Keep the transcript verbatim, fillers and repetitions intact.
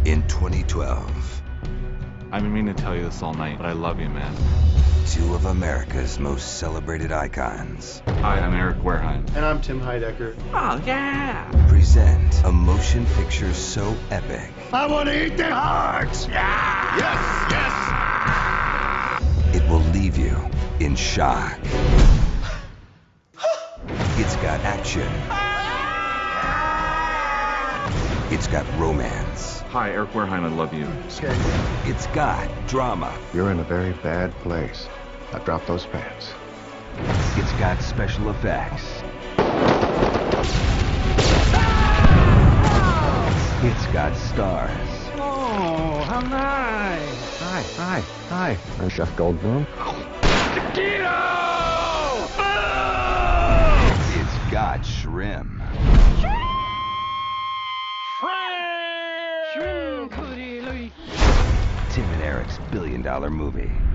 In twenty twelve, I've been meaning to tell you this all night, but I love you, man. two of America's most celebrated icons Hi, I'm Eric Wareheim. And I'm Tim Heidecker. Oh, yeah! present a motion picture so epic I want to eat their hearts! Yeah! Yes, yes! it will leave you in shock. It's got action. It's got romance. Hi, Eric Wareheim, I love you. Okay. It's got drama. You're in a very bad place. Now drop those pants. It's got special effects. It's got stars. Oh, how nice! Hi, hi, hi. I'm Chef Goldblum. It's got shrimp. Tim and Eric's billion dollar movie.